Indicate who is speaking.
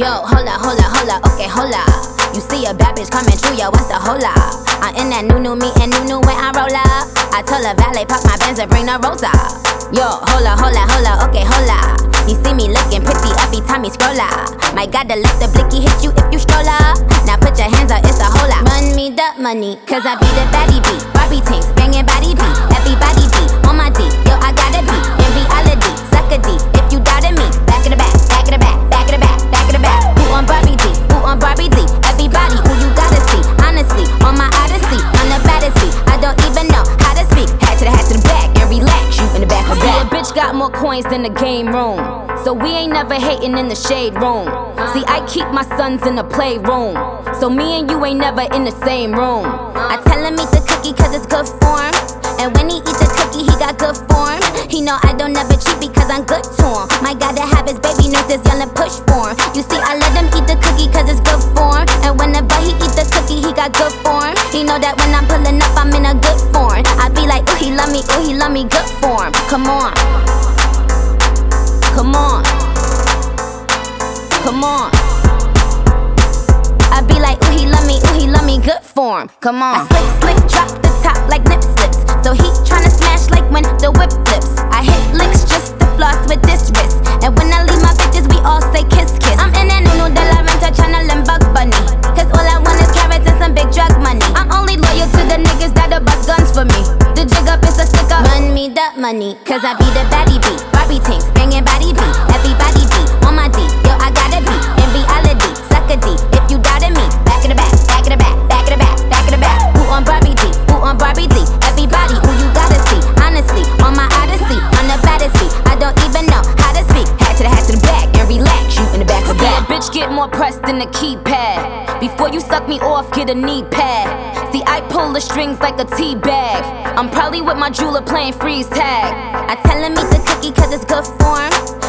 Speaker 1: Yo, hola, okay, hola. You see a bad bitch coming through, yo, what's the hola? I'm in that new me and new when I roll up. I told a valet, park my Benz and bring the rosa. Yo, hola, okay, hola. You see me looking pretty every time you scroll up. My God, the lift the blicky hit you if you stroll up. Now put your hands up, it's a hola. Run me the money, cause I be the baddie beat. Barbie tanks, banging body beat. Everybody beat on my D. Yo, I gotta be in reality. Suck a D if you doubted me. Back in the back, back in the back, back in the back, back in the back. Who on Barbie D? Who on Barbie D? Everybody who you gotta see. Honestly, on my odyssey, I'm the baddest beat. I don't even know how to speak. Hat to the back and relax. You in the back of the back.
Speaker 2: See, a bitch got more coins than the game room, so we ain't never hating in the shade room. See, I keep my sons in the playroom, so me and you ain't never in the same room.
Speaker 1: I tell him eat the cookie cause it's good form. And when he eat the cookie, he got good form. He know I don't never cheat because I'm good to him. My God, to have his baby nurses young and push for him. You see, I let him eat the cookie cause it's good form. And whenever he eat the cookie, he got good form. He know that when I'm pulling up, I'm in a good form. I be like, ooh, he love me, good form. Come on. Come on. Come on. I be like, ooh, he love me, good form. Come on. I slick, drop the top like nip slips. So he tryna smash like when the whip flips. I hit licks just to floss with this wrist. And when I leave my bitches, we all say kiss, kiss. I'm in that Nuno de la Renta tryna limb Bugs Bunny. Cause all I want is carrots and some big drug money. I'm only loyal to the niggas that'll bust guns for me. The jig up is a sticker. Run me the money, cause I be the baddie beat. Barbie tanks, banging body beat. Everybody beat on my D. Yo, I gotta be in reality. Suck a D if you doubted me. Back in the back, back in the back, back in the back, back in the back. Who on Barbie D? Who on Barbie D? Everybody who you gotta see. Honestly, on my odyssey, on the baddest beat. I don't even know how to speak. Hat to the back and relax. You in the back of the back.
Speaker 2: See, a bitch get more pressed than the keypad. Before you suck me off, get a knee pad. See, I pull the strings like a tea bag. I'm probably with my jeweler playing freeze tag.
Speaker 1: I tell him eat the cookie cause it's good form.